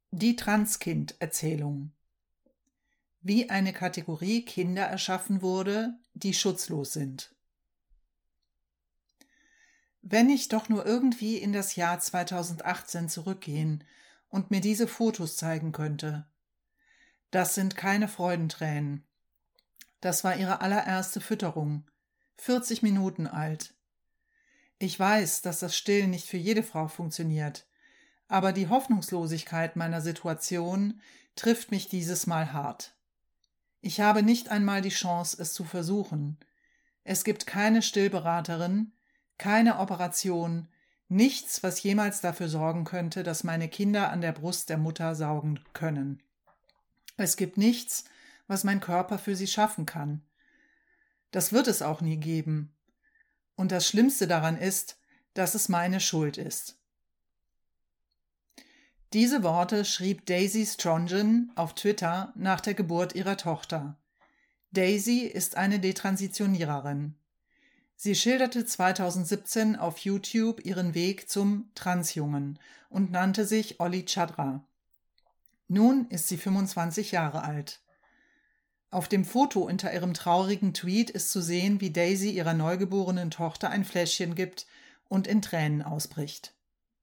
Die Transkind-Erzählung. Wie eine Kategorie Kinder erschaffen wurde, die schutzlos sind. Wenn ich doch nur irgendwie in das Jahr 2018 zurückgehen und mir diese Fotos zeigen könnte. Das sind keine Freudentränen. Das war ihre allererste Fütterung, 40 Minuten alt. Ich weiß, dass das Stillen nicht für jede Frau funktioniert, aber die Hoffnungslosigkeit meiner Situation trifft mich dieses Mal hart. Ich habe nicht einmal die Chance, es zu versuchen. Es gibt keine Stillberaterin, keine Operation, nichts, was jemals dafür sorgen könnte, dass meine Kinder an der Brust der Mutter saugen können. Es gibt nichts, was mein Körper für sie schaffen kann. Das wird es auch nie geben. Und das Schlimmste daran ist, dass es meine Schuld ist. Diese Worte schrieb Daisy Strongen auf Twitter nach der Geburt ihrer Tochter. Daisy ist eine Detransitioniererin. Sie schilderte 2017 auf YouTube ihren Weg zum Transjungen und nannte sich Olli Chadra. Nun ist sie 25 Jahre alt. Auf dem Foto unter ihrem traurigen Tweet ist zu sehen, wie Daisy ihrer neugeborenen Tochter ein Fläschchen gibt und in Tränen ausbricht.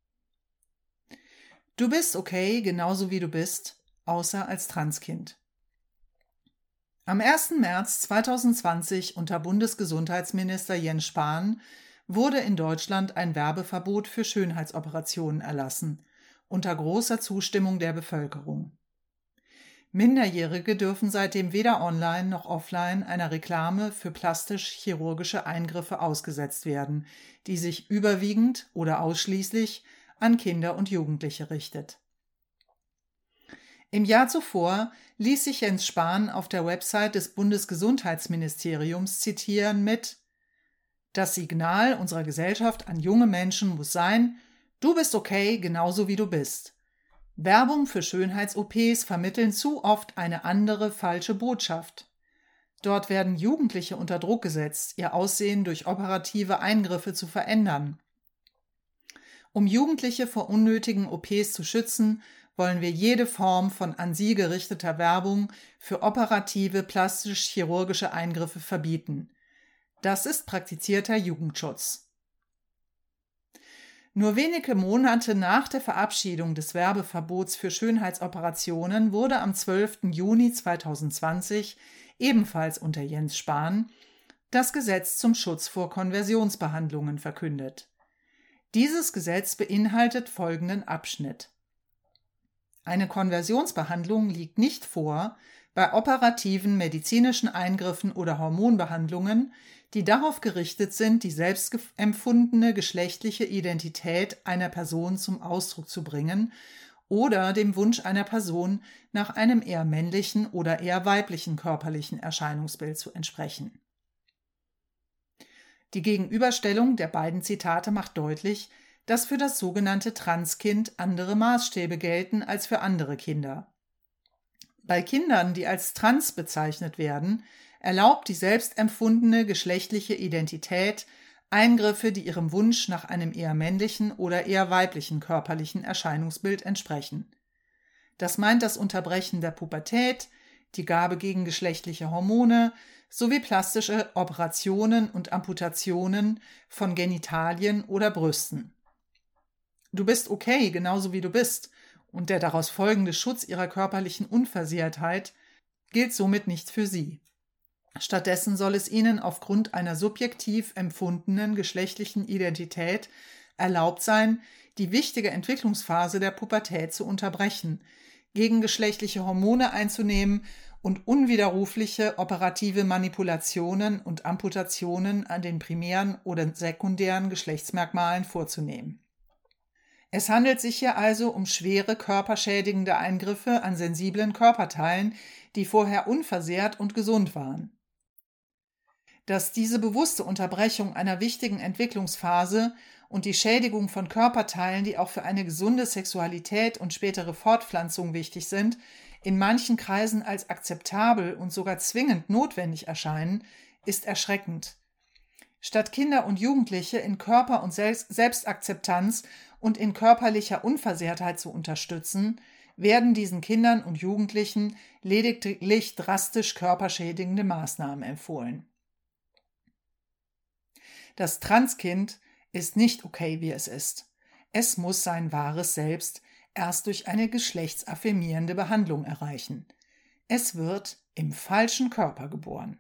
Du bist okay, genauso wie du bist, außer als Transkind. Am 1. März 2020 unter Bundesgesundheitsminister Jens Spahn wurde in Deutschland ein Werbeverbot für Schönheitsoperationen erlassen, unter großer Zustimmung der Bevölkerung. Minderjährige dürfen seitdem weder online noch offline einer Reklame für plastisch-chirurgische Eingriffe ausgesetzt werden, die sich überwiegend oder ausschließlich an Kinder und Jugendliche richtet. Im Jahr zuvor ließ sich Jens Spahn auf der Website des Bundesgesundheitsministeriums zitieren mit: Das Signal unserer Gesellschaft an junge Menschen muss sein: Du bist okay, genauso wie du bist. Werbung für Schönheits-OPs vermitteln zu oft eine andere, falsche Botschaft. Dort werden Jugendliche unter Druck gesetzt, ihr Aussehen durch operative Eingriffe zu verändern. Um Jugendliche vor unnötigen OPs zu schützen, wollen wir jede Form von an sie gerichteter Werbung für operative plastisch-chirurgische Eingriffe verbieten. Das ist praktizierter Jugendschutz. Nur wenige Monate nach der Verabschiedung des Werbeverbots für Schönheitsoperationen wurde am 12. Juni 2020, ebenfalls unter Jens Spahn, das Gesetz zum Schutz vor Konversionsbehandlungen verkündet. Dieses Gesetz beinhaltet folgenden Abschnitt. Eine Konversionsbehandlung liegt nicht vor bei operativen medizinischen Eingriffen oder Hormonbehandlungen, die darauf gerichtet sind, die selbstempfundene geschlechtliche Identität einer Person zum Ausdruck zu bringen oder dem Wunsch einer Person nach einem eher männlichen oder eher weiblichen körperlichen Erscheinungsbild zu entsprechen. Die Gegenüberstellung der beiden Zitate macht deutlich, dass für das sogenannte Transkind andere Maßstäbe gelten als für andere Kinder. Bei Kindern, die als trans bezeichnet werden, erlaubt die selbstempfundene geschlechtliche Identität Eingriffe, die ihrem Wunsch nach einem eher männlichen oder eher weiblichen körperlichen Erscheinungsbild entsprechen. Das meint das Unterbrechen der Pubertät, die Gabe gegen geschlechtliche Hormone sowie plastische Operationen und Amputationen von Genitalien oder Brüsten. Du bist okay, genauso wie du bist, und der daraus folgende Schutz ihrer körperlichen Unversehrtheit gilt somit nicht für sie. Stattdessen soll es ihnen aufgrund einer subjektiv empfundenen geschlechtlichen Identität erlaubt sein, die wichtige Entwicklungsphase der Pubertät zu unterbrechen, gegen geschlechtliche Hormone einzunehmen und unwiderrufliche operative Manipulationen und Amputationen an den primären oder sekundären Geschlechtsmerkmalen vorzunehmen. Es handelt sich hier also um schwere körperschädigende Eingriffe an sensiblen Körperteilen, die vorher unversehrt und gesund waren. Dass diese bewusste Unterbrechung einer wichtigen Entwicklungsphase und die Schädigung von Körperteilen, die auch für eine gesunde Sexualität und spätere Fortpflanzung wichtig sind, in manchen Kreisen als akzeptabel und sogar zwingend notwendig erscheinen, ist erschreckend. Statt Kinder und Jugendliche in Körper- und Selbstakzeptanz und in körperlicher Unversehrtheit zu unterstützen, werden diesen Kindern und Jugendlichen lediglich drastisch körperschädigende Maßnahmen empfohlen. Das Transkind ist nicht okay, wie es ist. Es muss sein wahres Selbst erst durch eine geschlechtsaffirmierende Behandlung erreichen. Es wird im falschen Körper geboren.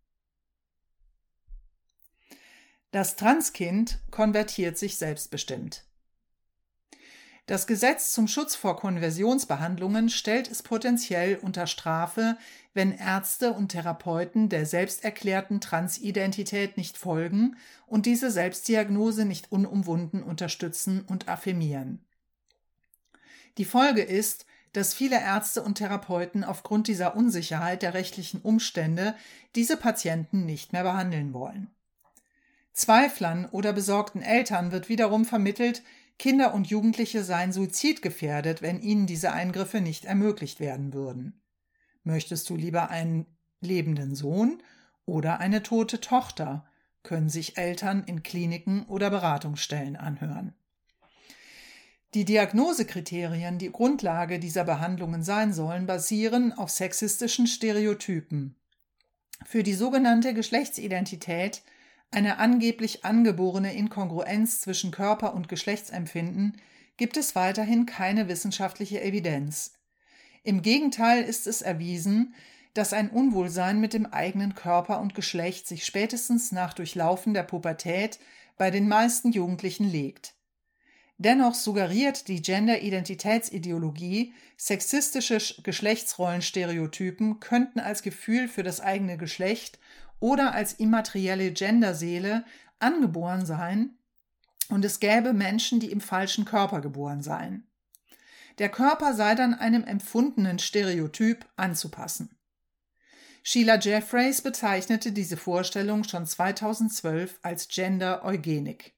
Das Transkind konvertiert sich selbstbestimmt. Das Gesetz zum Schutz vor Konversionsbehandlungen stellt es potenziell unter Strafe, wenn Ärzte und Therapeuten der selbsterklärten Transidentität nicht folgen und diese Selbstdiagnose nicht unumwunden unterstützen und affirmieren. Die Folge ist, dass viele Ärzte und Therapeuten aufgrund dieser Unsicherheit der rechtlichen Umstände diese Patienten nicht mehr behandeln wollen. Zweiflern oder besorgten Eltern wird wiederum vermittelt, Kinder und Jugendliche seien suizidgefährdet, wenn ihnen diese Eingriffe nicht ermöglicht werden würden. Möchtest du lieber einen lebenden Sohn oder eine tote Tochter, können sich Eltern in Kliniken oder Beratungsstellen anhören. Die Diagnosekriterien, die Grundlage dieser Behandlungen sein sollen, basieren auf sexistischen Stereotypen. Für die sogenannte Geschlechtsidentität, eine angeblich angeborene Inkongruenz zwischen Körper- und Geschlechtsempfinden, gibt es weiterhin keine wissenschaftliche Evidenz. Im Gegenteil ist es erwiesen, dass ein Unwohlsein mit dem eigenen Körper und Geschlecht sich spätestens nach Durchlaufen der Pubertät bei den meisten Jugendlichen legt. Dennoch suggeriert die Gender-Identitätsideologie, sexistische Geschlechtsrollenstereotypen könnten als Gefühl für das eigene Geschlecht oder als immaterielle Genderseele angeboren sein und es gäbe Menschen, die im falschen Körper geboren seien. Der Körper sei dann einem empfundenen Stereotyp anzupassen. Sheila Jeffreys bezeichnete diese Vorstellung schon 2012 als Gender-Eugenik.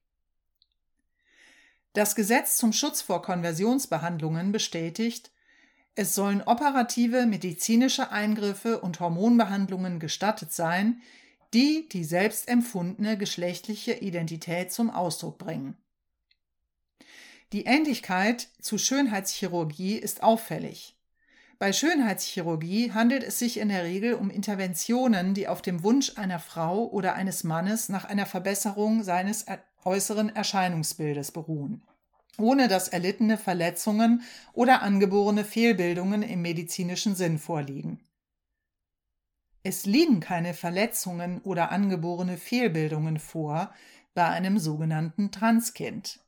Das Gesetz zum Schutz vor Konversionsbehandlungen bestätigt, es sollen operative medizinische Eingriffe und Hormonbehandlungen gestattet sein, die die selbstempfundene geschlechtliche Identität zum Ausdruck bringen. Die Ähnlichkeit zu Schönheitschirurgie ist auffällig. Bei Schönheitschirurgie handelt es sich in der Regel um Interventionen, die auf dem Wunsch einer Frau oder eines Mannes nach einer Verbesserung seines äußeren Erscheinungsbildes beruhen, ohne dass erlittene Verletzungen oder angeborene Fehlbildungen im medizinischen Sinn vorliegen. Es liegen keine Verletzungen oder angeborene Fehlbildungen vor bei einem sogenannten Transkind.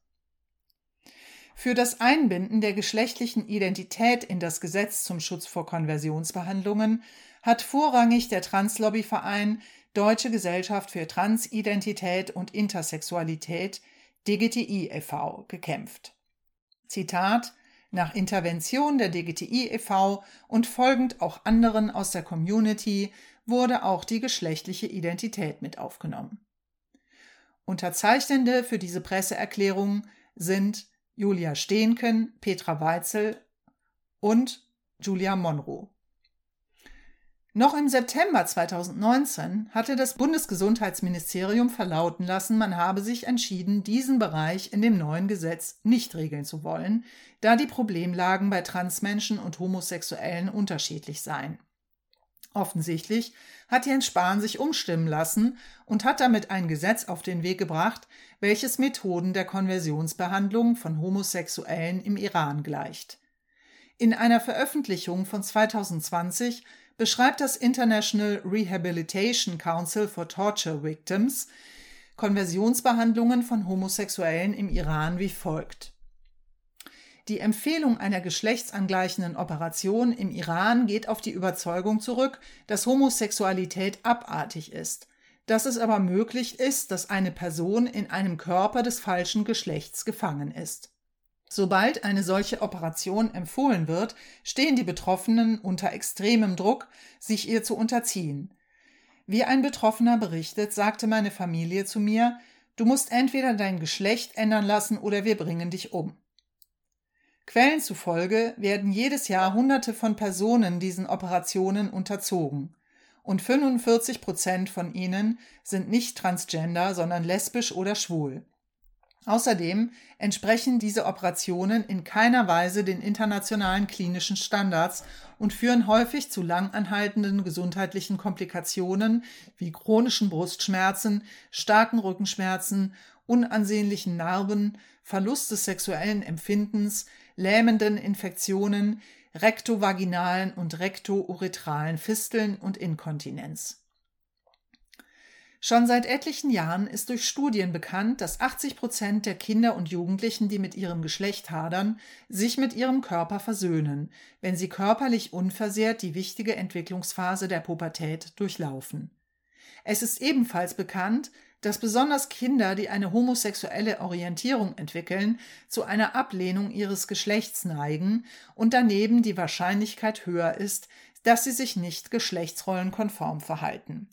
Für das Einbinden der geschlechtlichen Identität in das Gesetz zum Schutz vor Konversionsbehandlungen hat vorrangig der Translobbyverein Deutsche Gesellschaft für Transidentität und Intersexualität DGTI e.V. gekämpft. Zitat: Nach Intervention der DGTI e.V. und folgend auch anderen aus der Community wurde auch die geschlechtliche Identität mit aufgenommen. Unterzeichnende für diese Presseerklärung sind Julia Steenken, Petra Weitzel und Julia Monroe. Noch im September 2019 hatte das Bundesgesundheitsministerium verlauten lassen, man habe sich entschieden, diesen Bereich in dem neuen Gesetz nicht regeln zu wollen, da die Problemlagen bei Transmenschen und Homosexuellen unterschiedlich seien. Offensichtlich hat Jens Spahn sich umstimmen lassen und hat damit ein Gesetz auf den Weg gebracht, welches Methoden der Konversionsbehandlung von Homosexuellen im Iran gleicht. In einer Veröffentlichung von 2020 beschreibt das International Rehabilitation Council for Torture Victims Konversionsbehandlungen von Homosexuellen im Iran wie folgt. Die Empfehlung einer geschlechtsangleichenden Operation im Iran geht auf die Überzeugung zurück, dass Homosexualität abartig ist, dass es aber möglich ist, dass eine Person in einem Körper des falschen Geschlechts gefangen ist. Sobald eine solche Operation empfohlen wird, stehen die Betroffenen unter extremem Druck, sich ihr zu unterziehen. Wie ein Betroffener berichtet, sagte meine Familie zu mir: Du musst entweder dein Geschlecht ändern lassen oder wir bringen dich um. Quellen zufolge werden jedes Jahr Hunderte von Personen diesen Operationen unterzogen und 45% von ihnen sind nicht transgender, sondern lesbisch oder schwul. Außerdem entsprechen diese Operationen in keiner Weise den internationalen klinischen Standards und führen häufig zu langanhaltenden gesundheitlichen Komplikationen wie chronischen Brustschmerzen, starken Rückenschmerzen, unansehnlichen Narben, Verlust des sexuellen Empfindens, lähmenden Infektionen, rektovaginalen und rektouretralen Fisteln und Inkontinenz. Schon seit etlichen Jahren ist durch Studien bekannt, dass 80% der Kinder und Jugendlichen, die mit ihrem Geschlecht hadern, sich mit ihrem Körper versöhnen, wenn sie körperlich unversehrt die wichtige Entwicklungsphase der Pubertät durchlaufen. Es ist ebenfalls bekannt, dass besonders Kinder, die eine homosexuelle Orientierung entwickeln, zu einer Ablehnung ihres Geschlechts neigen und daneben die Wahrscheinlichkeit höher ist, dass sie sich nicht geschlechtsrollenkonform verhalten.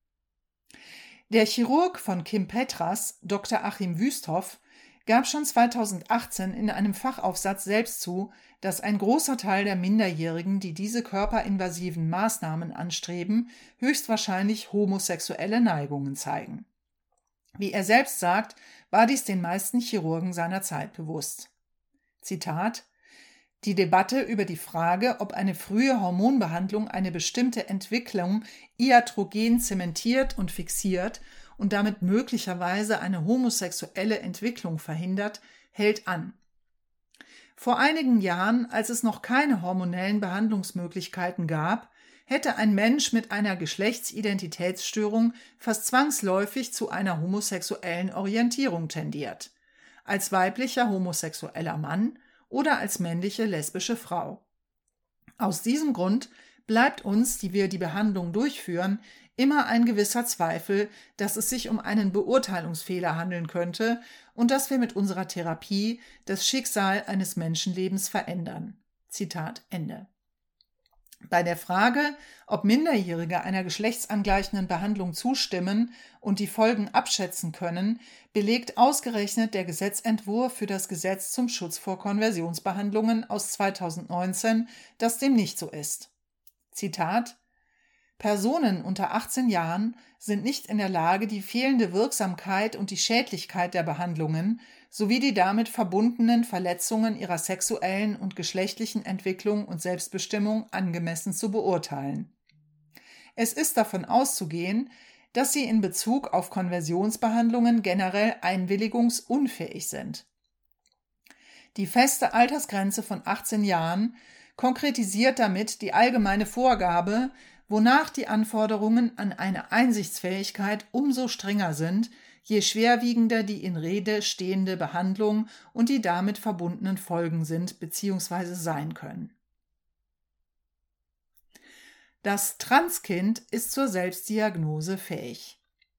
Der Chirurg von Kim Petras, Dr. Achim Wüsthoff, gab schon 2018 in einem Fachaufsatz selbst zu, dass ein großer Teil der Minderjährigen, die diese körperinvasiven Maßnahmen anstreben, höchstwahrscheinlich homosexuelle Neigungen zeigen. Wie er selbst sagt, war dies den meisten Chirurgen seiner Zeit bewusst. Zitat: Die Debatte über die Frage, ob eine frühe Hormonbehandlung eine bestimmte Entwicklung iatrogen zementiert und fixiert und damit möglicherweise eine homosexuelle Entwicklung verhindert, hält an. Vor einigen Jahren, als es noch keine hormonellen Behandlungsmöglichkeiten gab, hätte ein Mensch mit einer Geschlechtsidentitätsstörung fast zwangsläufig zu einer homosexuellen Orientierung tendiert, als weiblicher homosexueller Mann oder als männliche lesbische Frau. Aus diesem Grund bleibt uns, die wir die Behandlung durchführen, immer ein gewisser Zweifel, dass es sich um einen Beurteilungsfehler handeln könnte und dass wir mit unserer Therapie das Schicksal eines Menschenlebens verändern. Zitat Ende. Bei der Frage, ob Minderjährige einer geschlechtsangleichenden Behandlung zustimmen und die Folgen abschätzen können, belegt ausgerechnet der Gesetzentwurf für das Gesetz zum Schutz vor Konversionsbehandlungen aus 2019, dass dem nicht so ist. Zitat: Personen unter 18 Jahren sind nicht in der Lage, die fehlende Wirksamkeit und die Schädlichkeit der Behandlungen sowie die damit verbundenen Verletzungen ihrer sexuellen und geschlechtlichen Entwicklung und Selbstbestimmung angemessen zu beurteilen. Es ist davon auszugehen, dass sie in Bezug auf Konversionsbehandlungen generell einwilligungsunfähig sind. Die feste Altersgrenze von 18 Jahren konkretisiert damit die allgemeine Vorgabe, wonach die Anforderungen an eine Einsichtsfähigkeit umso strenger sind, je schwerwiegender die in Rede stehende Behandlung und die damit verbundenen Folgen sind bzw. sein können. Das Transkind ist zur Selbstdiagnose fähig.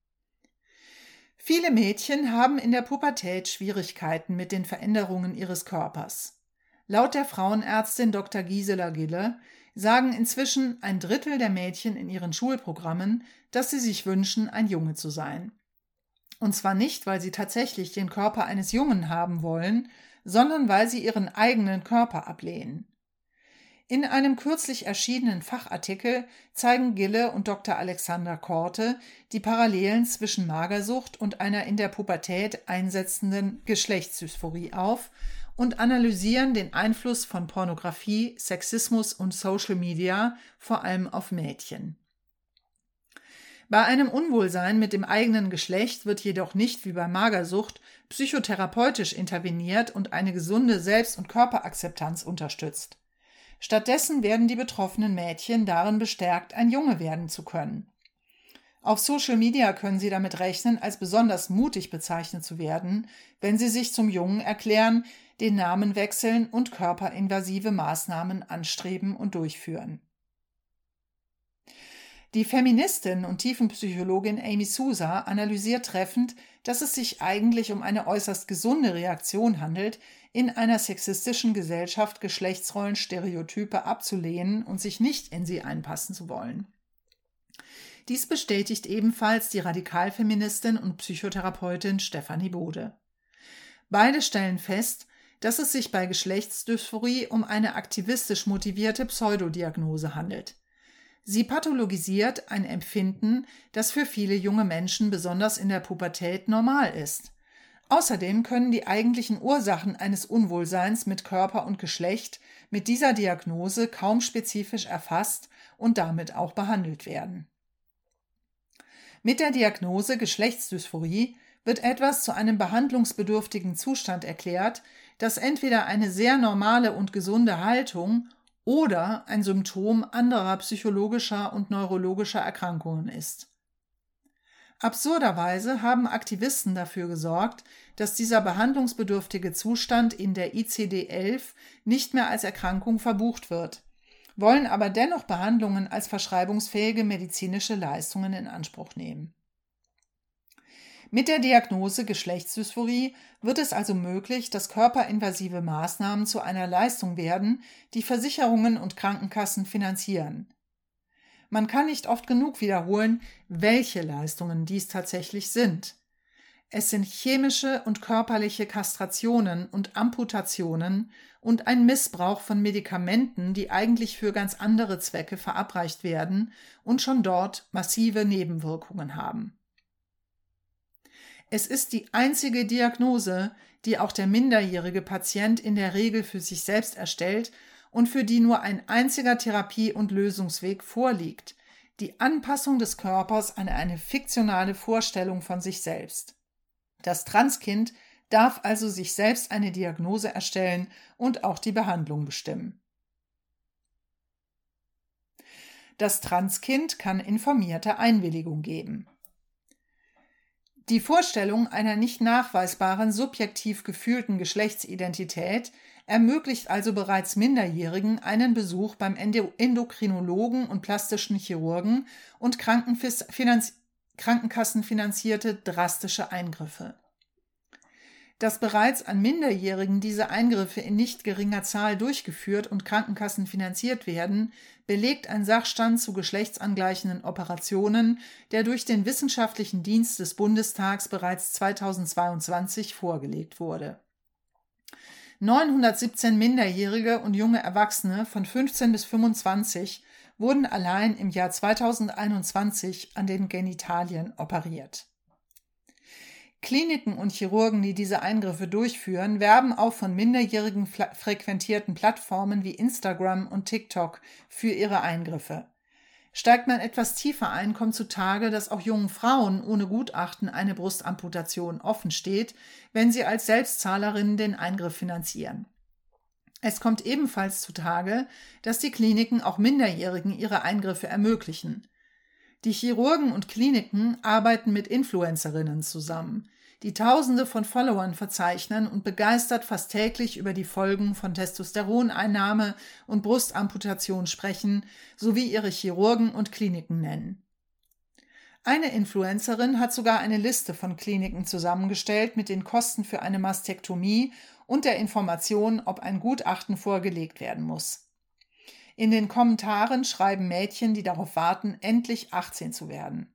Viele Mädchen haben in der Pubertät Schwierigkeiten mit den Veränderungen ihres Körpers. Laut der Frauenärztin Dr. Gisela Gille sagen inzwischen 1/3 der Mädchen in ihren Schulprogrammen, dass sie sich wünschen, ein Junge zu sein. Und zwar nicht, weil sie tatsächlich den Körper eines Jungen haben wollen, sondern weil sie ihren eigenen Körper ablehnen. In einem kürzlich erschienenen Fachartikel zeigen Gille und Dr. Alexander Korte die Parallelen zwischen Magersucht und einer in der Pubertät einsetzenden Geschlechtsdysphorie auf und analysieren den Einfluss von Pornografie, Sexismus und Social Media vor allem auf Mädchen. Bei einem Unwohlsein mit dem eigenen Geschlecht wird jedoch nicht wie bei Magersucht psychotherapeutisch interveniert und eine gesunde Selbst- und Körperakzeptanz unterstützt. Stattdessen werden die betroffenen Mädchen darin bestärkt, ein Junge werden zu können. Auf Social Media können sie damit rechnen, als besonders mutig bezeichnet zu werden, wenn sie sich zum Jungen erklären, den Namen wechseln und körperinvasive Maßnahmen anstreben und durchführen. Die Feministin und Tiefenpsychologin Amy Sousa analysiert treffend, dass es sich eigentlich um eine äußerst gesunde Reaktion handelt, in einer sexistischen Gesellschaft Geschlechtsrollenstereotype abzulehnen und sich nicht in sie einpassen zu wollen. Dies bestätigt ebenfalls die Radikalfeministin und Psychotherapeutin Stefanie Bode. Beide stellen fest, dass es sich bei Geschlechtsdysphorie um eine aktivistisch motivierte Pseudodiagnose handelt. Sie pathologisiert ein Empfinden, das für viele junge Menschen besonders in der Pubertät normal ist. Außerdem können die eigentlichen Ursachen eines Unwohlseins mit Körper und Geschlecht mit dieser Diagnose kaum spezifisch erfasst und damit auch behandelt werden. Mit der Diagnose Geschlechtsdysphorie wird etwas zu einem behandlungsbedürftigen Zustand erklärt, das entweder eine sehr normale und gesunde Haltung oder ein Symptom anderer psychologischer und neurologischer Erkrankungen ist. Absurderweise haben Aktivisten dafür gesorgt, dass dieser behandlungsbedürftige Zustand in der ICD-11 nicht mehr als Erkrankung verbucht wird, wollen aber dennoch Behandlungen als verschreibungsfähige medizinische Leistungen in Anspruch nehmen. Mit der Diagnose Geschlechtsdysphorie wird es also möglich, dass körperinvasive Maßnahmen zu einer Leistung werden, die Versicherungen und Krankenkassen finanzieren. Man kann nicht oft genug wiederholen, welche Leistungen dies tatsächlich sind. Es sind chemische und körperliche Kastrationen und Amputationen und ein Missbrauch von Medikamenten, die eigentlich für ganz andere Zwecke verabreicht werden und schon dort massive Nebenwirkungen haben. Es ist die einzige Diagnose, die auch der minderjährige Patient in der Regel für sich selbst erstellt und für die nur ein einziger Therapie- und Lösungsweg vorliegt: die Anpassung des Körpers an eine fiktionale Vorstellung von sich selbst. Das Transkind darf also sich selbst eine Diagnose erstellen und auch die Behandlung bestimmen. Das Transkind kann informierte Einwilligung geben. Die Vorstellung einer nicht nachweisbaren, subjektiv gefühlten Geschlechtsidentität ermöglicht also bereits Minderjährigen einen Besuch beim Endokrinologen und plastischen Chirurgen und krankenkassenfinanzierte drastische Eingriffe. Dass bereits an Minderjährigen diese Eingriffe in nicht geringer Zahl durchgeführt und krankenkassenfinanziert werden, belegt ein Sachstand zu geschlechtsangleichenden Operationen, der durch den Wissenschaftlichen Dienst des Bundestags bereits 2022 vorgelegt wurde. 917 Minderjährige und junge Erwachsene von 15 bis 25 wurden allein im Jahr 2021 an den Genitalien operiert. Kliniken und Chirurgen, die diese Eingriffe durchführen, werben auch von minderjährigen frequentierten Plattformen wie Instagram und TikTok für ihre Eingriffe. Steigt man etwas tiefer ein, kommt zutage, dass auch jungen Frauen ohne Gutachten eine Brustamputation offen steht, wenn sie als Selbstzahlerinnen den Eingriff finanzieren. Es kommt ebenfalls zutage, dass die Kliniken auch Minderjährigen ihre Eingriffe ermöglichen. Die Chirurgen und Kliniken arbeiten mit Influencerinnen zusammen, die Tausende von Followern verzeichnen und begeistert fast täglich über die Folgen von Testosteroneinnahme und Brustamputation sprechen, sowie ihre Chirurgen und Kliniken nennen. Eine Influencerin hat sogar eine Liste von Kliniken zusammengestellt mit den Kosten für eine Mastektomie und der Information, ob ein Gutachten vorgelegt werden muss. In den Kommentaren schreiben Mädchen, die darauf warten, endlich 18 zu werden.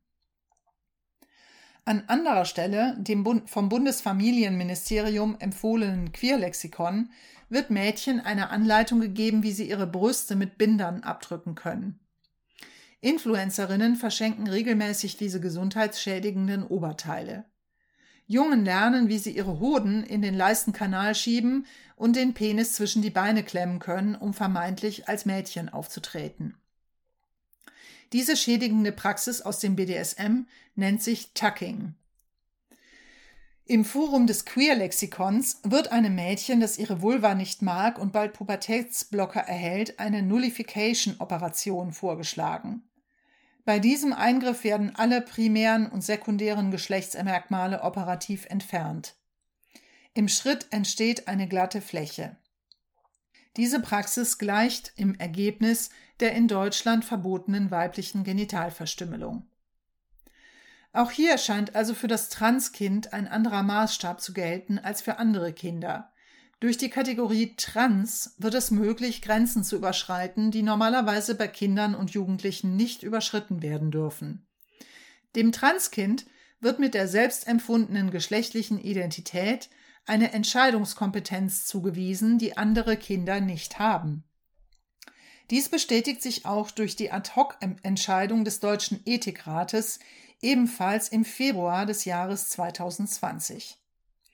An anderer Stelle, dem vom Bundesfamilienministerium empfohlenen Queerlexikon, wird Mädchen eine Anleitung gegeben, wie sie ihre Brüste mit Bindern abdrücken können. Influencerinnen verschenken regelmäßig diese gesundheitsschädigenden Oberteile. Jungen lernen, wie sie ihre Hoden in den Leistenkanal schieben und den Penis zwischen die Beine klemmen können, um vermeintlich als Mädchen aufzutreten. Diese schädigende Praxis aus dem BDSM nennt sich Tucking. Im Forum des Queer-Lexikons wird einem Mädchen, das ihre Vulva nicht mag und bald Pubertätsblocker erhält, eine Nullification-Operation vorgeschlagen. Bei diesem Eingriff werden alle primären und sekundären Geschlechtsmerkmale operativ entfernt. Im Schritt entsteht eine glatte Fläche. Diese Praxis gleicht im Ergebnis der in Deutschland verbotenen weiblichen Genitalverstümmelung. Auch hier scheint also für das Transkind ein anderer Maßstab zu gelten als für andere Kinder. Durch die Kategorie Trans wird es möglich, Grenzen zu überschreiten, die normalerweise bei Kindern und Jugendlichen nicht überschritten werden dürfen. Dem Transkind wird mit der selbstempfundenen geschlechtlichen Identität eine Entscheidungskompetenz zugewiesen, die andere Kinder nicht haben. Dies bestätigt sich auch durch die Ad-hoc-Entscheidung des Deutschen Ethikrates, ebenfalls im Februar des Jahres 2020.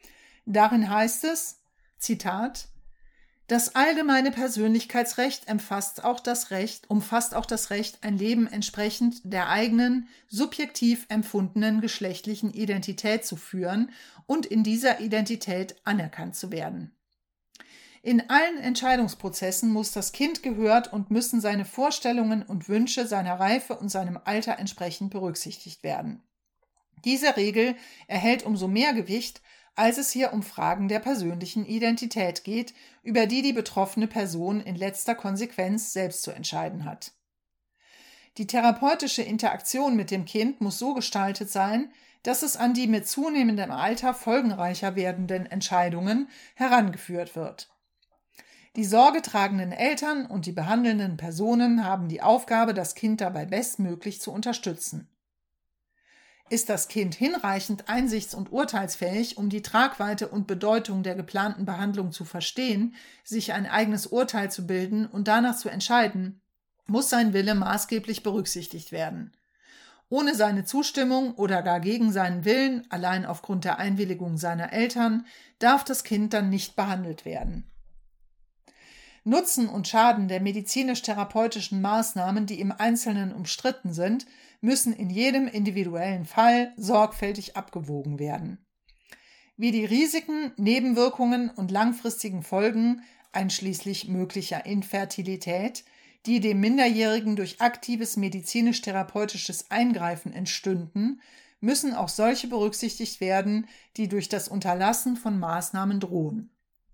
Darin heißt es, Zitat, das allgemeine Persönlichkeitsrecht umfasst auch das Recht, ein Leben entsprechend der eigenen, subjektiv empfundenen geschlechtlichen Identität zu führen und in dieser Identität anerkannt zu werden. In allen Entscheidungsprozessen muss das Kind gehört und müssen seine Vorstellungen und Wünsche seiner Reife und seinem Alter entsprechend berücksichtigt werden. Diese Regel erhält umso mehr Gewicht, als es hier um Fragen der persönlichen Identität geht, über die die betroffene Person in letzter Konsequenz selbst zu entscheiden hat. Die therapeutische Interaktion mit dem Kind muss so gestaltet sein, dass es an die mit zunehmendem Alter folgenreicher werdenden Entscheidungen herangeführt wird. Die sorgetragenden Eltern und die behandelnden Personen haben die Aufgabe, das Kind dabei bestmöglich zu unterstützen. Ist das Kind hinreichend einsichts- und urteilsfähig, um die Tragweite und Bedeutung der geplanten Behandlung zu verstehen, sich ein eigenes Urteil zu bilden und danach zu entscheiden, muss sein Wille maßgeblich berücksichtigt werden. Ohne seine Zustimmung oder gar gegen seinen Willen, allein aufgrund der Einwilligung seiner Eltern, darf das Kind dann nicht behandelt werden. Nutzen und Schaden der medizinisch-therapeutischen Maßnahmen, die im Einzelnen umstritten sind, müssen in jedem individuellen Fall sorgfältig abgewogen werden. Wie die Risiken, Nebenwirkungen und langfristigen Folgen, einschließlich möglicher Infertilität, die dem Minderjährigen durch aktives medizinisch-therapeutisches Eingreifen entstünden, müssen auch solche berücksichtigt werden, die durch das Unterlassen von Maßnahmen drohen.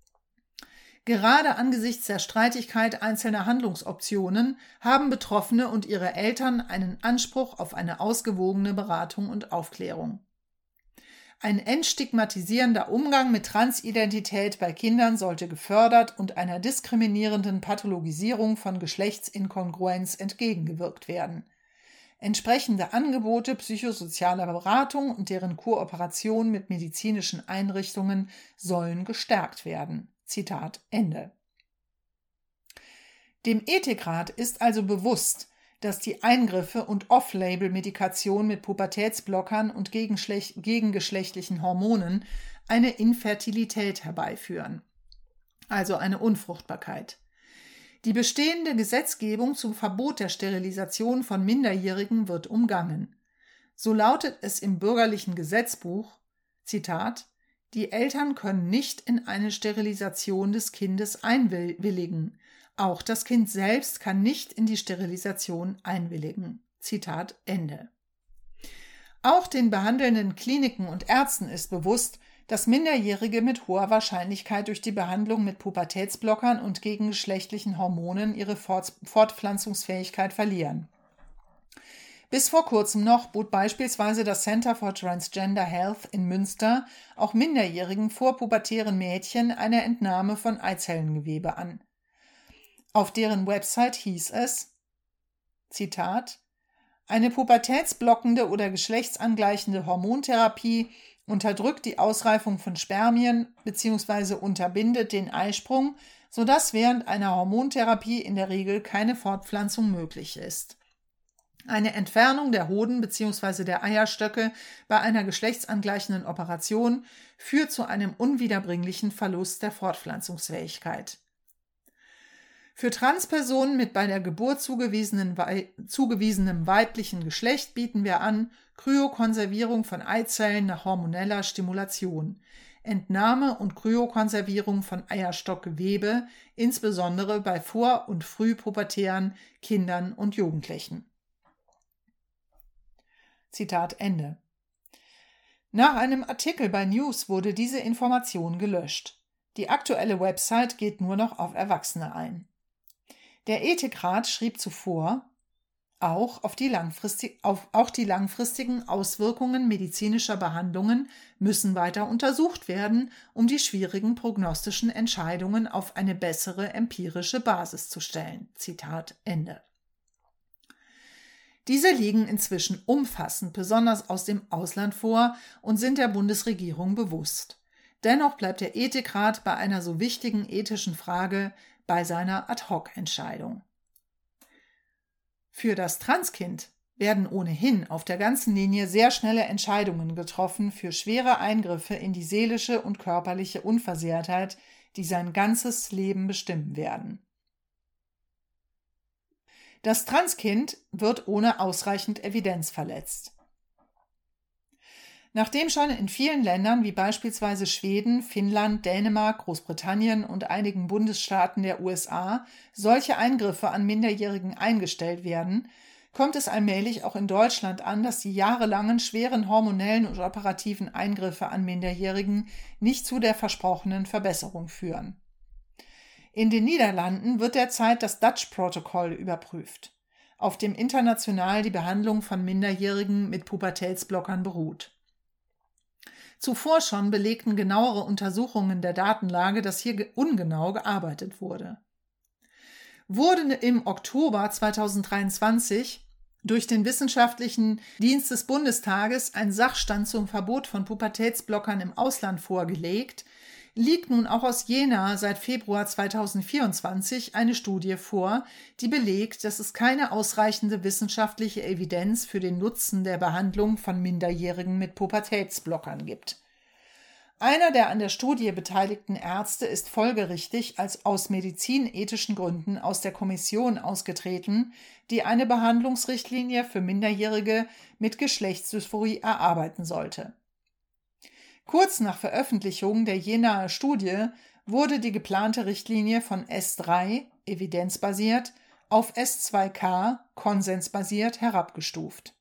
Gerade angesichts der Streitigkeit einzelner Handlungsoptionen haben Betroffene und ihre Eltern einen Anspruch auf eine ausgewogene Beratung und Aufklärung. Ein entstigmatisierender Umgang mit Transidentität bei Kindern sollte gefördert und einer diskriminierenden Pathologisierung von Geschlechtsinkongruenz entgegengewirkt werden. Entsprechende Angebote psychosozialer Beratung und deren Kooperation mit medizinischen Einrichtungen sollen gestärkt werden. Zitat Ende. Dem Ethikrat ist also bewusst, dass die Eingriffe und Off-Label-Medikation mit Pubertätsblockern und gegengeschlechtlichen Hormonen eine Infertilität herbeiführen, also eine Unfruchtbarkeit. Die bestehende Gesetzgebung zum Verbot der Sterilisation von Minderjährigen wird umgangen. So lautet es im bürgerlichen Gesetzbuch, Zitat, die Eltern können nicht in eine Sterilisation des Kindes einwilligen. Auch das Kind selbst kann nicht in die Sterilisation einwilligen. Zitat Ende. Auch den behandelnden Kliniken und Ärzten ist bewusst, dass Minderjährige mit hoher Wahrscheinlichkeit durch die Behandlung mit Pubertätsblockern und gegengeschlechtlichen Hormonen ihre Fortpflanzungsfähigkeit verlieren. Bis vor kurzem noch bot beispielsweise das Center for Transgender Health in Münster auch minderjährigen vorpubertären Mädchen eine Entnahme von Eizellengewebe an. Auf deren Website hieß es, Zitat, eine pubertätsblockende oder geschlechtsangleichende Hormontherapie unterdrückt die Ausreifung von Spermien bzw. unterbindet den Eisprung, sodass während einer Hormontherapie in der Regel keine Fortpflanzung möglich ist. Eine Entfernung der Hoden bzw. der Eierstöcke bei einer geschlechtsangleichenden Operation führt zu einem unwiederbringlichen Verlust der Fortpflanzungsfähigkeit. Für Transpersonen mit bei der Geburt zugewiesenem weiblichen Geschlecht bieten wir an Kryokonservierung von Eizellen nach hormoneller Stimulation, Entnahme und Kryokonservierung von Eierstockgewebe, insbesondere bei vor- und frühpubertären Kindern und Jugendlichen. Zitat Ende. Nach einem Artikel bei News wurde diese Information gelöscht. Die aktuelle Website geht nur noch auf Erwachsene ein. Der Ethikrat schrieb zuvor, auch die langfristigen Auswirkungen medizinischer Behandlungen müssen weiter untersucht werden, um die schwierigen prognostischen Entscheidungen auf eine bessere empirische Basis zu stellen. Zitat Ende. Diese liegen inzwischen umfassend, besonders aus dem Ausland vor und sind der Bundesregierung bewusst. Dennoch bleibt der Ethikrat bei einer so wichtigen ethischen Frage bei seiner Ad-hoc-Entscheidung. Für das Transkind werden ohnehin auf der ganzen Linie sehr schnelle Entscheidungen getroffen für schwere Eingriffe in die seelische und körperliche Unversehrtheit, die sein ganzes Leben bestimmen werden. Das Transkind wird ohne ausreichend Evidenz verletzt. Nachdem schon in vielen Ländern wie beispielsweise Schweden, Finnland, Dänemark, Großbritannien und einigen Bundesstaaten der USA solche Eingriffe an Minderjährigen eingestellt werden, kommt es allmählich auch in Deutschland an, dass die jahrelangen schweren hormonellen und operativen Eingriffe an Minderjährigen nicht zu der versprochenen Verbesserung führen. In den Niederlanden wird derzeit das Dutch-Protokoll überprüft, auf dem international die Behandlung von Minderjährigen mit Pubertätsblockern beruht. Zuvor schon belegten genauere Untersuchungen der Datenlage, dass hier ungenau gearbeitet wurde. Wurde im Oktober 2023 durch den Wissenschaftlichen Dienst des Bundestages ein Sachstand zum Verbot von Pubertätsblockern im Ausland vorgelegt, liegt nun auch aus Jena seit Februar 2024 eine Studie vor, die belegt, dass es keine ausreichende wissenschaftliche Evidenz für den Nutzen der Behandlung von Minderjährigen mit Pubertätsblockern gibt. Einer der an der Studie beteiligten Ärzte ist folgerichtig als aus medizinethischen Gründen aus der Kommission ausgetreten, die eine Behandlungsrichtlinie für Minderjährige mit Geschlechtsdysphorie erarbeiten sollte. Kurz nach Veröffentlichung der Jenaer Studie wurde die geplante Richtlinie von S3, evidenzbasiert, auf S2K, konsensbasiert, herabgestuft.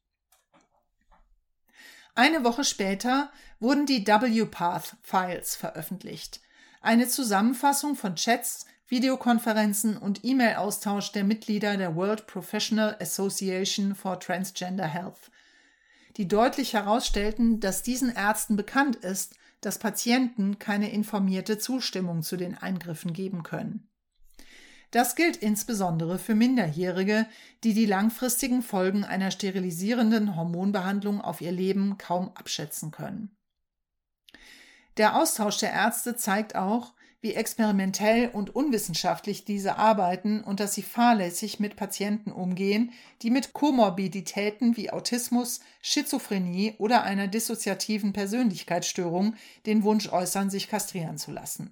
Eine Woche später wurden die WPATH-Files veröffentlicht, eine Zusammenfassung von Chats, Videokonferenzen und E-Mail-Austausch der Mitglieder der World Professional Association for Transgender Health, die deutlich herausstellten, dass diesen Ärzten bekannt ist, dass Patienten keine informierte Zustimmung zu den Eingriffen geben können. Das gilt insbesondere für Minderjährige, die die langfristigen Folgen einer sterilisierenden Hormonbehandlung auf ihr Leben kaum abschätzen können. Der Austausch der Ärzte zeigt auch, wie experimentell und unwissenschaftlich diese arbeiten und dass sie fahrlässig mit Patienten umgehen, die mit Komorbiditäten wie Autismus, Schizophrenie oder einer dissoziativen Persönlichkeitsstörung den Wunsch äußern, sich kastrieren zu lassen.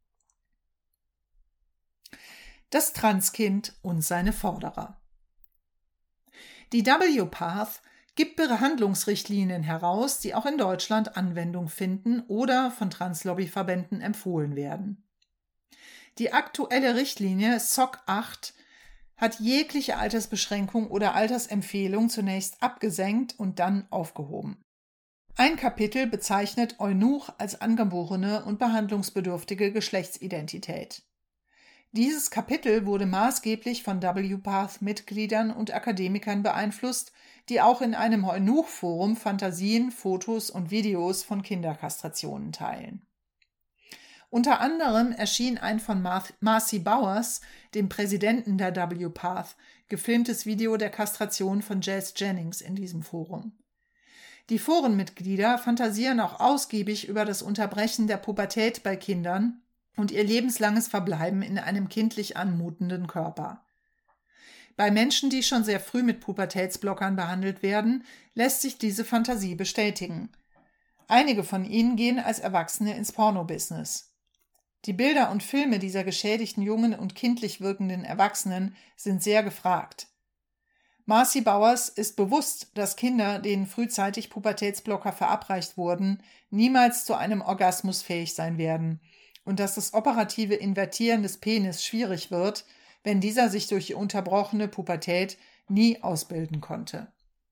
Das Transkind und seine Forderer. Die WPATH gibt Behandlungsrichtlinien heraus, die auch in Deutschland Anwendung finden oder von Translobbyverbänden empfohlen werden. Die aktuelle Richtlinie SOC 8 hat jegliche Altersbeschränkung oder Altersempfehlung zunächst abgesenkt und dann aufgehoben. Ein Kapitel bezeichnet Eunuch als angeborene und behandlungsbedürftige Geschlechtsidentität. Dieses Kapitel wurde maßgeblich von WPATH-Mitgliedern und Akademikern beeinflusst, die auch in einem Eunuch-Forum Fantasien, Fotos und Videos von Kinderkastrationen teilen. Unter anderem erschien ein von Marcy Bowers, dem Präsidenten der WPATH, gefilmtes Video der Kastration von Jazz Jennings in diesem Forum. Die Forenmitglieder fantasieren auch ausgiebig über das Unterbrechen der Pubertät bei Kindern und ihr lebenslanges Verbleiben in einem kindlich anmutenden Körper. Bei Menschen, die schon sehr früh mit Pubertätsblockern behandelt werden, lässt sich diese Fantasie bestätigen. Einige von ihnen gehen als Erwachsene ins Pornobusiness. Die Bilder und Filme dieser geschädigten jungen und kindlich wirkenden Erwachsenen sind sehr gefragt. Marcy Bowers ist bewusst, dass Kinder, denen frühzeitig Pubertätsblocker verabreicht wurden, niemals zu einem Orgasmus fähig sein werden und dass das operative Invertieren des Penis schwierig wird, wenn dieser sich durch die unterbrochene Pubertät nie ausbilden konnte.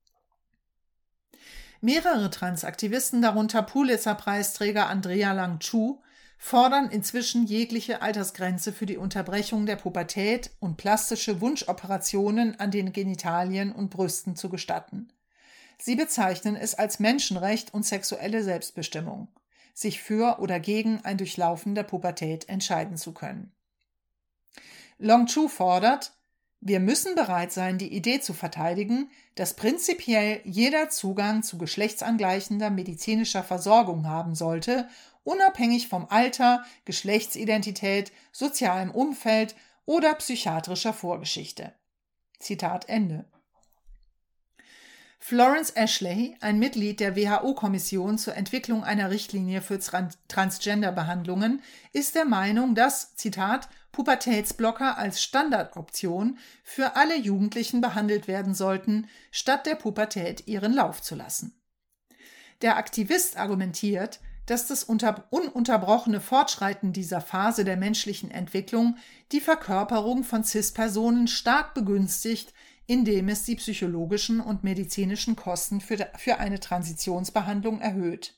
Mehrere Transaktivisten, darunter Pulitzer-Preisträger Andrea Lang-Chu, fordern inzwischen jegliche Altersgrenze für die Unterbrechung der Pubertät und plastische Wunschoperationen an den Genitalien und Brüsten zu gestatten. Sie bezeichnen es als Menschenrecht und sexuelle Selbstbestimmung, sich für oder gegen ein Durchlaufen der Pubertät entscheiden zu können. Long-Chu fordert, wir müssen bereit sein, die Idee zu verteidigen, dass prinzipiell jeder Zugang zu geschlechtsangleichender medizinischer Versorgung haben sollte, unabhängig vom Alter, Geschlechtsidentität, sozialem Umfeld oder psychiatrischer Vorgeschichte. Zitat Ende. Florence Ashley, ein Mitglied der WHO-Kommission zur Entwicklung einer Richtlinie für Transgender-Behandlungen, ist der Meinung, dass, Zitat, Pubertätsblocker als Standardoption für alle Jugendlichen behandelt werden sollten, statt der Pubertät ihren Lauf zu lassen. Der Aktivist argumentiert, dass das ununterbrochene Fortschreiten dieser Phase der menschlichen Entwicklung die Verkörperung von Cis-Personen stark begünstigt, indem es die psychologischen und medizinischen Kosten für eine Transitionsbehandlung erhöht.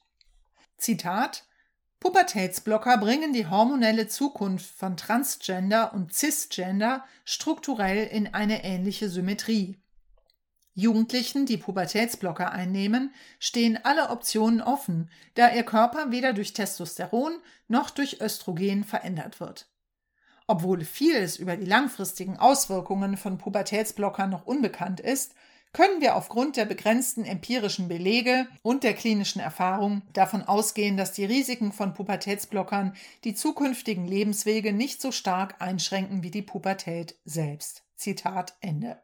Zitat: Pubertätsblocker bringen die hormonelle Zukunft von Transgender und Cisgender strukturell in eine ähnliche Symmetrie. Jugendlichen, die Pubertätsblocker einnehmen, stehen alle Optionen offen, da ihr Körper weder durch Testosteron noch durch Östrogen verändert wird. Obwohl vieles über die langfristigen Auswirkungen von Pubertätsblockern noch unbekannt ist, können wir aufgrund der begrenzten empirischen Belege und der klinischen Erfahrung davon ausgehen, dass die Risiken von Pubertätsblockern die zukünftigen Lebenswege nicht so stark einschränken wie die Pubertät selbst. Zitat Ende.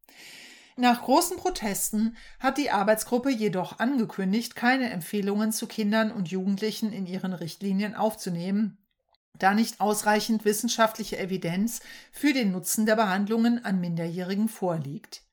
Nach großen Protesten hat die Arbeitsgruppe jedoch angekündigt, keine Empfehlungen zu Kindern und Jugendlichen in ihren Richtlinien aufzunehmen, da nicht ausreichend wissenschaftliche Evidenz für den Nutzen der Behandlungen an Minderjährigen vorliegt.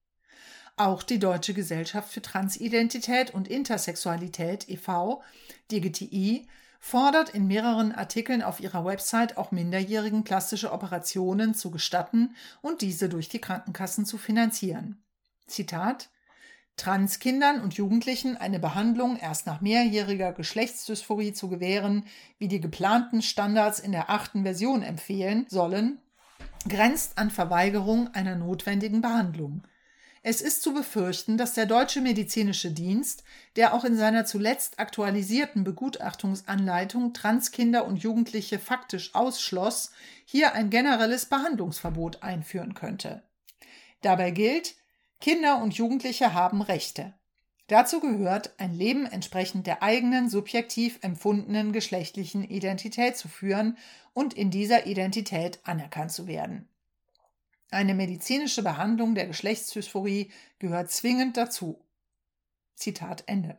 Auch die Deutsche Gesellschaft für Transidentität und Intersexualität e.V., DGTI, fordert in mehreren Artikeln auf ihrer Website auch Minderjährigen plastische Operationen zu gestatten und diese durch die Krankenkassen zu finanzieren. Zitat: Transkindern und Jugendlichen eine Behandlung erst nach mehrjähriger Geschlechtsdysphorie zu gewähren, wie die geplanten Standards in der 8. Version empfehlen sollen, grenzt an Verweigerung einer notwendigen Behandlung. Es ist zu befürchten, dass der Deutsche Medizinische Dienst, der auch in seiner zuletzt aktualisierten Begutachtungsanleitung Transkinder und Jugendliche faktisch ausschloss, hier ein generelles Behandlungsverbot einführen könnte. Dabei gilt, Kinder und Jugendliche haben Rechte. Dazu gehört, ein Leben entsprechend der eigenen subjektiv empfundenen geschlechtlichen Identität zu führen und in dieser Identität anerkannt zu werden. Eine medizinische Behandlung der Geschlechtsdysphorie gehört zwingend dazu. Zitat Ende.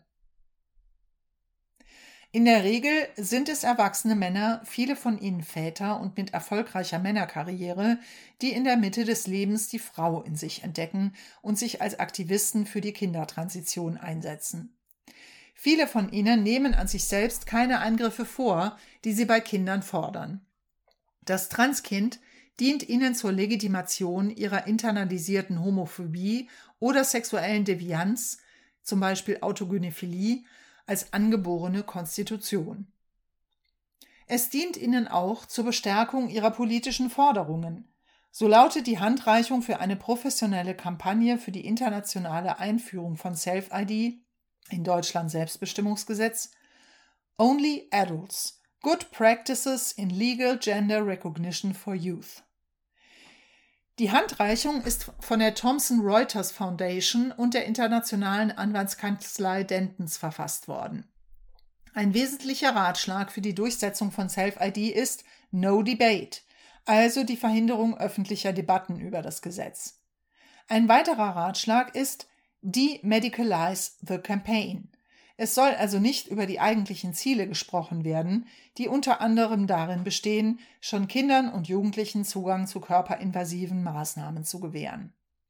In der Regel sind es erwachsene Männer, viele von ihnen Väter und mit erfolgreicher Männerkarriere, die in der Mitte des Lebens die Frau in sich entdecken und sich als Aktivisten für die Kindertransition einsetzen. Viele von ihnen nehmen an sich selbst keine Eingriffe vor, die sie bei Kindern fordern. Das Transkind dient ihnen zur Legitimation ihrer internalisierten Homophobie oder sexuellen Devianz, zum Beispiel Autogynephilie, als angeborene Konstitution. Es dient ihnen auch zur Bestärkung ihrer politischen Forderungen. So lautet die Handreichung für eine professionelle Kampagne für die internationale Einführung von Self-ID, in Deutschland Selbstbestimmungsgesetz, Only Adults – Good Practices in Legal Gender Recognition for Youth. Die Handreichung ist von der Thomson Reuters Foundation und der internationalen Anwaltskanzlei Dentons verfasst worden. Ein wesentlicher Ratschlag für die Durchsetzung von Self-ID ist No Debate, also die Verhinderung öffentlicher Debatten über das Gesetz. Ein weiterer Ratschlag ist Demedicalize the Campaign. Es soll also nicht über die eigentlichen Ziele gesprochen werden, die unter anderem darin bestehen, schon Kindern und Jugendlichen Zugang zu körperinvasiven Maßnahmen zu gewähren.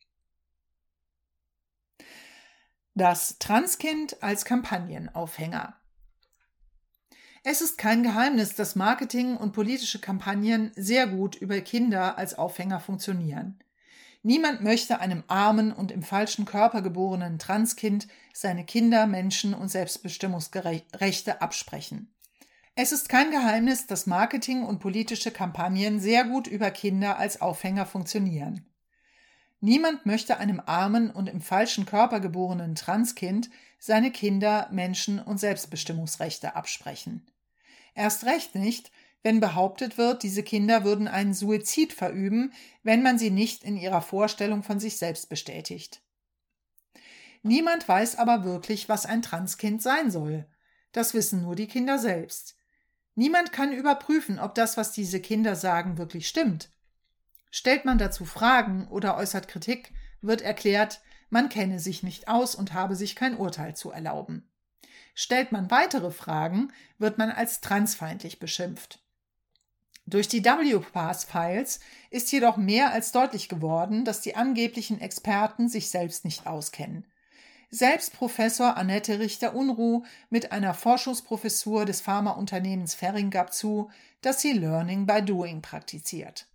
Das Transkind als Kampagnenaufhänger. Es ist kein Geheimnis, dass Marketing und politische Kampagnen sehr gut über Kinder als Aufhänger funktionieren. Niemand möchte einem armen und im falschen Körper geborenen Transkind seine Kinder-, Menschen- und Selbstbestimmungsrechte absprechen. Es ist kein Geheimnis, dass Marketing und politische Kampagnen sehr gut über Kinder als Aufhänger funktionieren. Niemand möchte einem armen und im falschen Körper geborenen Transkind seine Kinder-, Menschen- und Selbstbestimmungsrechte absprechen. Erst recht nicht, wenn behauptet wird, diese Kinder würden einen Suizid verüben, wenn man sie nicht in ihrer Vorstellung von sich selbst bestätigt. Niemand weiß aber wirklich, was ein Transkind sein soll. Das wissen nur die Kinder selbst. Niemand kann überprüfen, ob das, was diese Kinder sagen, wirklich stimmt. Stellt man dazu Fragen oder äußert Kritik, wird erklärt, man kenne sich nicht aus und habe sich kein Urteil zu erlauben. Stellt man weitere Fragen, wird man als transfeindlich beschimpft. Durch die WPATH-Files ist jedoch mehr als deutlich geworden, dass die angeblichen Experten sich selbst nicht auskennen. Selbst Professor Annette Richter-Unruh mit einer Forschungsprofessur des Pharmaunternehmens Ferring gab zu, dass sie Learning by Doing praktiziert.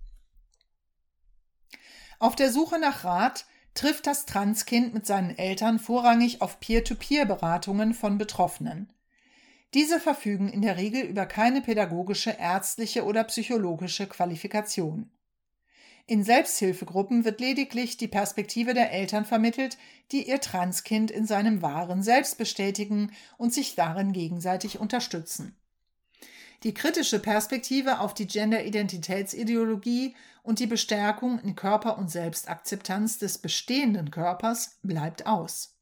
Auf der Suche nach Rat trifft das Transkind mit seinen Eltern vorrangig auf Peer-to-Peer-Beratungen von Betroffenen. Diese verfügen in der Regel über keine pädagogische, ärztliche oder psychologische Qualifikation. In Selbsthilfegruppen wird lediglich die Perspektive der Eltern vermittelt, die ihr Transkind in seinem wahren Selbst bestätigen und sich darin gegenseitig unterstützen. Die kritische Perspektive auf die Gender-Identitätsideologie und die Bestärkung in Körper- und Selbstakzeptanz des bestehenden Körpers bleibt aus.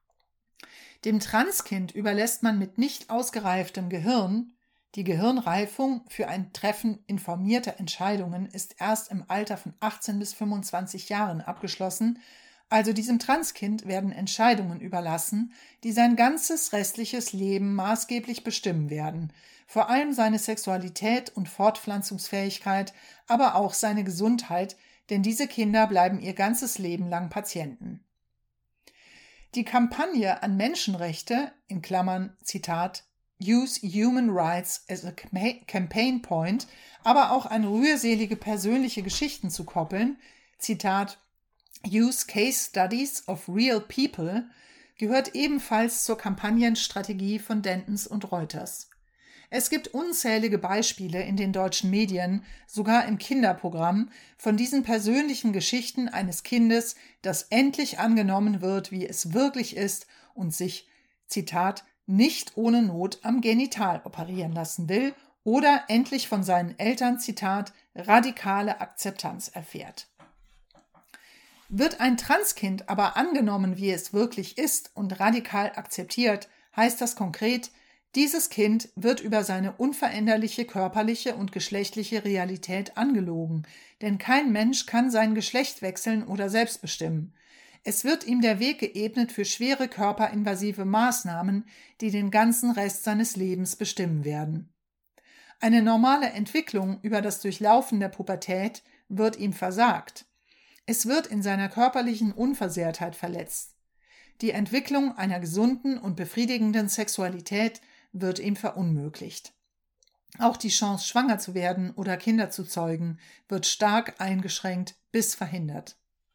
Dem Transkind überlässt man mit nicht ausgereiftem Gehirn, die Gehirnreifung für ein Treffen informierter Entscheidungen ist erst im Alter von 18 bis 25 Jahren abgeschlossen, also diesem Transkind werden Entscheidungen überlassen, die sein ganzes restliches Leben maßgeblich bestimmen werden, vor allem seine Sexualität und Fortpflanzungsfähigkeit, aber auch seine Gesundheit, denn diese Kinder bleiben ihr ganzes Leben lang Patienten. Die Kampagne an Menschenrechte, in Klammern, Zitat, Use Human Rights as a Campaign Point, aber auch an rührselige persönliche Geschichten zu koppeln, Zitat, Use Case Studies of Real People, gehört ebenfalls zur Kampagnenstrategie von Dentons und Reuters. Es gibt unzählige Beispiele in den deutschen Medien, sogar im Kinderprogramm, von diesen persönlichen Geschichten eines Kindes, das endlich angenommen wird, wie es wirklich ist und sich, Zitat, nicht ohne Not am Genital operieren lassen will oder endlich von seinen Eltern, Zitat, radikale Akzeptanz erfährt. Wird ein Transkind aber angenommen, wie es wirklich ist und radikal akzeptiert, heißt das konkret, dieses Kind wird über seine unveränderliche körperliche und geschlechtliche Realität angelogen, denn kein Mensch kann sein Geschlecht wechseln oder selbst bestimmen. Es wird ihm der Weg geebnet für schwere körperinvasive Maßnahmen, die den ganzen Rest seines Lebens bestimmen werden. Eine normale Entwicklung über das Durchlaufen der Pubertät wird ihm versagt. Es wird in seiner körperlichen Unversehrtheit verletzt. Die Entwicklung einer gesunden und befriedigenden Sexualität wird ihm verunmöglicht. Auch die Chance, schwanger zu werden oder Kinder zu zeugen, wird stark eingeschränkt bis verhindert.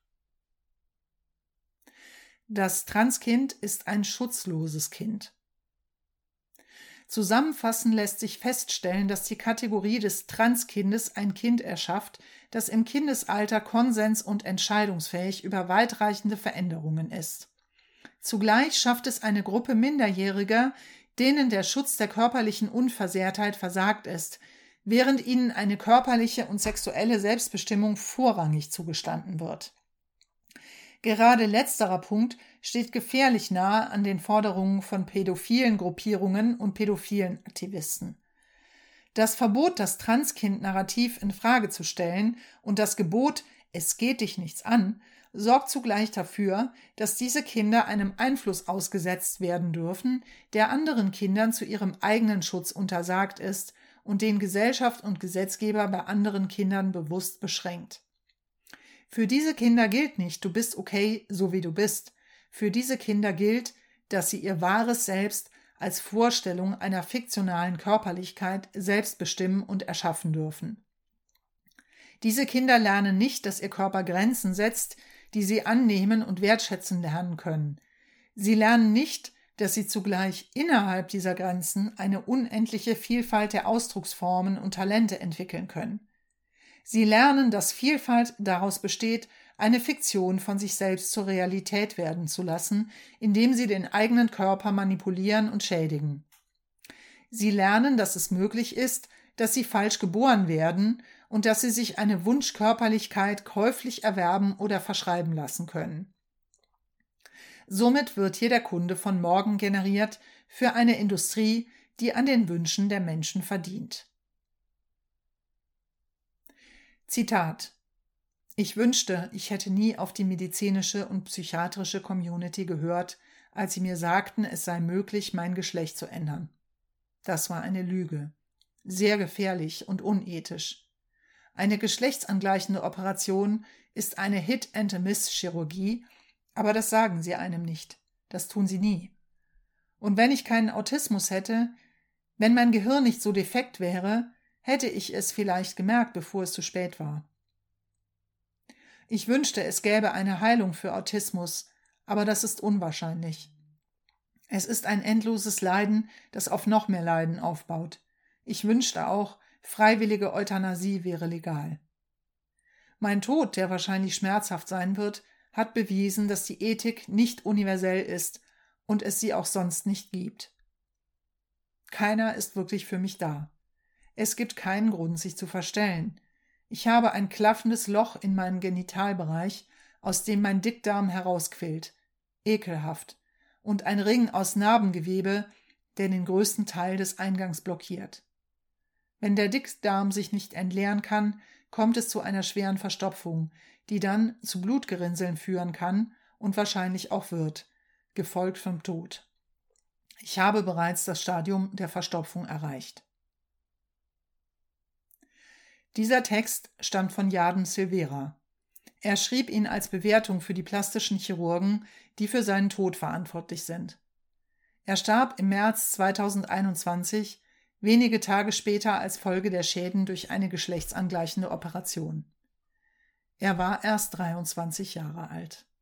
Das Transkind ist ein schutzloses Kind. Zusammenfassend lässt sich feststellen, dass die Kategorie des Transkindes ein Kind erschafft, das im Kindesalter konsens- und entscheidungsfähig über weitreichende Veränderungen ist. Zugleich schafft es eine Gruppe Minderjähriger, denen der Schutz der körperlichen Unversehrtheit versagt ist, während ihnen eine körperliche und sexuelle Selbstbestimmung vorrangig zugestanden wird. Gerade letzterer Punkt steht gefährlich nahe an den Forderungen von pädophilen Gruppierungen und pädophilen Aktivisten. Das Verbot, das Transkind-Narrativ in Frage zu stellen und das Gebot, es geht dich nichts an, sorgt zugleich dafür, dass diese Kinder einem Einfluss ausgesetzt werden dürfen, der anderen Kindern zu ihrem eigenen Schutz untersagt ist und den Gesellschaft und Gesetzgeber bei anderen Kindern bewusst beschränkt. Für diese Kinder gilt nicht, du bist okay, so wie du bist. Für diese Kinder gilt, dass sie ihr wahres Selbst als Vorstellung einer fiktionalen Körperlichkeit selbst bestimmen und erschaffen dürfen. Diese Kinder lernen nicht, dass ihr Körper Grenzen setzt, die sie annehmen und wertschätzen lernen können. Sie lernen nicht, dass sie zugleich innerhalb dieser Grenzen eine unendliche Vielfalt der Ausdrucksformen und Talente entwickeln können. Sie lernen, dass Vielfalt daraus besteht, eine Fiktion von sich selbst zur Realität werden zu lassen, indem sie den eigenen Körper manipulieren und schädigen. Sie lernen, dass es möglich ist, dass sie falsch geboren werden und dass sie sich eine Wunschkörperlichkeit käuflich erwerben oder verschreiben lassen können. Somit wird hier der Kunde von morgen generiert für eine Industrie, die an den Wünschen der Menschen verdient. Zitat: Ich wünschte, ich hätte nie auf die medizinische und psychiatrische Community gehört, als sie mir sagten, es sei möglich, mein Geschlecht zu ändern. Das war eine Lüge. Sehr gefährlich und unethisch. Eine geschlechtsangleichende Operation ist eine Hit-and-Miss-Chirurgie, aber das sagen sie einem nicht. Das tun sie nie. Und wenn ich keinen Autismus hätte, wenn mein Gehirn nicht so defekt wäre, hätte ich es vielleicht gemerkt, bevor es zu spät war. Ich wünschte, es gäbe eine Heilung für Autismus, aber das ist unwahrscheinlich. Es ist ein endloses Leiden, das auf noch mehr Leiden aufbaut. Ich wünschte auch, freiwillige Euthanasie wäre legal. Mein Tod, der wahrscheinlich schmerzhaft sein wird, hat bewiesen, dass die Ethik nicht universell ist und es sie auch sonst nicht gibt. Keiner ist wirklich für mich da. Es gibt keinen Grund, sich zu verstellen. Ich habe ein klaffendes Loch in meinem Genitalbereich, aus dem mein Dickdarm herausquillt. Ekelhaft. Und ein Ring aus Narbengewebe, der den größten Teil des Eingangs blockiert. Wenn der Dickdarm sich nicht entleeren kann, kommt es zu einer schweren Verstopfung, die dann zu Blutgerinnseln führen kann und wahrscheinlich auch wird, gefolgt vom Tod. Ich habe bereits das Stadium der Verstopfung erreicht. Dieser Text stammt von Jarden Silvera. Er schrieb ihn als Bewertung für die plastischen Chirurgen, die für seinen Tod verantwortlich sind. Er starb im März 2021, wenige Tage später als Folge der Schäden durch eine geschlechtsangleichende Operation. Er war erst 23 Jahre alt.